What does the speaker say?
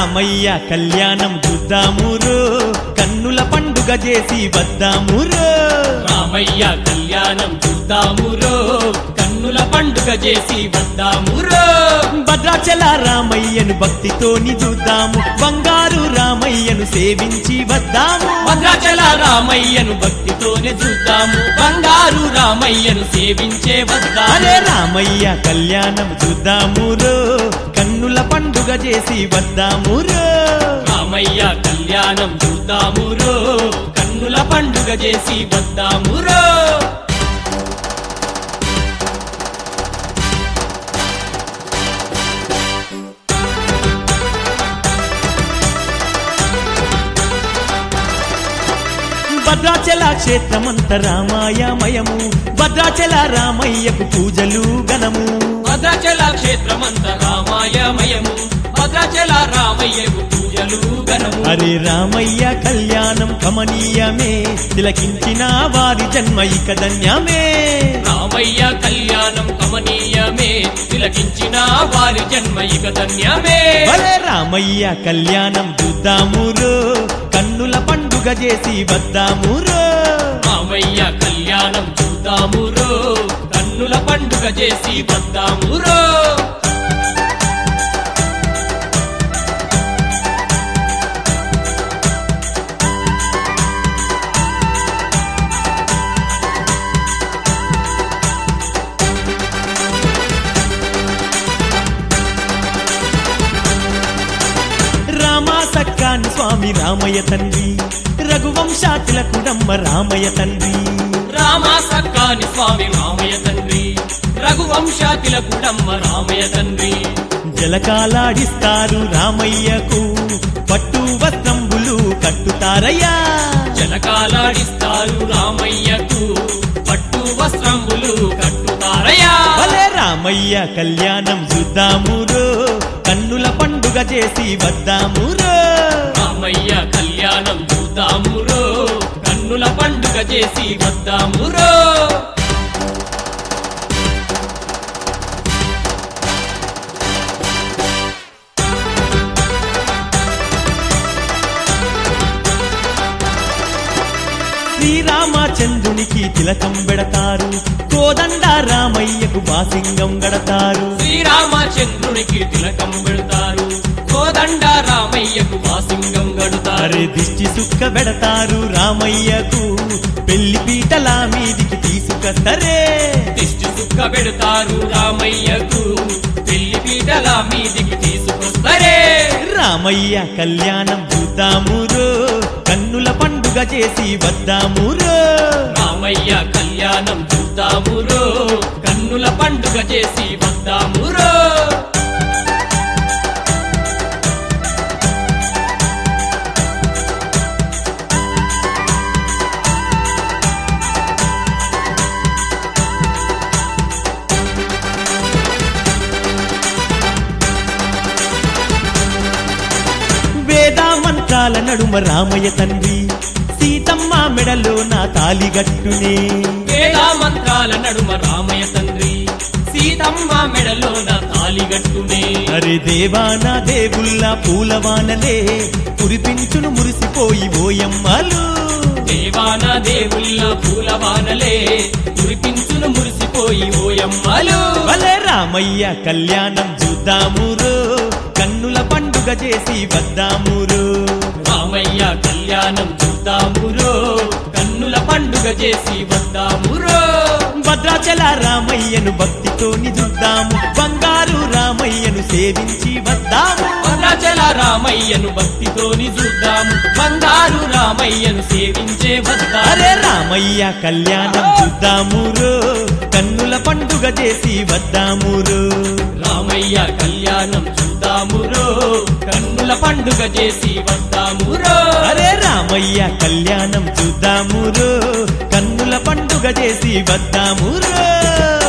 రామయ్య కళ్యాణం చూద్దామురో కన్నుల పండుగ చేసి వద్దామురో రామయ్య కళ్యాణం చూద్దామురో కన్నుల పండుగ చేసి వద్దామురో భద్రాచల రామయ్యను భక్తితోని చూద్దాము బంగారు రామయ్యను సేవించి వద్దాము భద్రాచల రామయ్యను భక్తితోనే చూద్దాము బంగారు రామయ్యను సేవించే వద్దాము అరే రామయ్య కళ్యాణం చూద్దామురో కన్నుల పండుగ చేసి వద్దామురో రామయ్య కళ్యాణం చూద్దామురో కన్నుల పండుగ చేసి వద్దామురో భద్రాచల క్షేత్రమంత రామాయమయము భద్రాచల రామయ్యకు పూజలు గణము భద్రాచల క్షేత్రమంత రామాయమయము భద్రాచల రామయ్యకు పూజలు గణము అరే రామయ్య కళ్యాణం కమనీయమే తిలకించిన వారి జన్మ ఇక ధన్యమే రామయ్య కళ్యాణం కమనీయమే తిలకించిన వారి జన్మ ఇక ధన్యమే అరే రామయ్య కళ్యాణం చూద్దామురో కన్నుల పండుగ చేసి వద్దామురో రామయ్య కళ్యాణం చూద్దామురో కన్నుల పండుగ చేసి వద్దామురో సక్కాని స్వామి రామయ్య తండ్రి రఘువంశాతుల కుడమ్మ రామయ్య తండ్రి రామా సక్కాని స్వామి రామయ్య తండ్రి రఘువంశాతుల కుడమ్మ రామయ్య తండ్రి జలకాలాడిస్తారు రామయ్యకు పట్టు వస్త్రంబులు కట్టుతారయ్యా జలకాలాడిస్తారు రామయ్యకు పట్టు వస్త్రంబులు కట్టుతారయ్యా భలే రామయ్య కళ్యాణం చూద్దామురో కన్నుల పండుగ చేసి వద్దామురో రామయ్య కళ్యాణం చూద్దామురో కన్నుల పండుగ చేసి వద్దామురో శ్రీరామచంద్రునికి తిలకం పెడతారు కోదండ రామయ్యకు బాసింగం గడతారు శ్రీరామచంద్రునికి తిలకం పెడతారు కోదండ రామయ్యకు వాసింగం గడుతారు అరే దిష్టి సుక్క పెడతారు రామయ్యకు పెళ్లి పీటల మీదికి తీసుకొస్తరే దిష్టి సుక్క పెడతారు రామయ్యకు పెళ్లి పీటల మీదికి తీసుకొస్తారే రామయ్య కళ్యాణం చూద్దామురో కన్నుల పండుగ చేసి వద్దామురో రామయ్య కళ్యాణం చూద్దామురో కన్నుల పండుగ చేసి వద్దామురో వేద మంత్రాల నడుమ రామయ్య తండ్రి సీతమ్మ మెడలో నా తాలిగట్టునే వేద మంత్రాల నడుమ రామయ్య తండ్రి సీతమ్మ మెడలో నా తాలిగట్టునే అరే దేవాన దేవుళ్ళ పూలవానలే కురిపించును మురిసిపోయి ఓయమ్మలు దేవాన దేవుళ్ళ పూలవానలే కురిపించును మురిసిపోయి ఓయమ్మలు భలే రామయ్య కళ్యాణం చూద్దామురో కన్నుల పండుగ చేసి వద్దామురో రామయ్య కళ్యాణం చూద్దామురో కన్నుల పండుగ చేసి వద్దామురో భద్రాచల రామయ్యను భక్తితోని చూద్దాము బంగారు రామయ్యను సేవించి వద్దాము భద్రాచల రామయ్యను భక్తితోని చూద్దాము బంగారు రామయ్యను సేవించే వద్దాము అరే రామయ్య కళ్యాణం చూద్దామురో కన్నుల పండుగ చేసి వద్దామురో రామయ్య కళ్యాణం చూద్దామురో కన్నుల పండుగ చేసి వద్దామురో అరే రామయ్య కళ్యాణం చూద్దామురో కన్నుల పండుగ చేసి వద్దామురో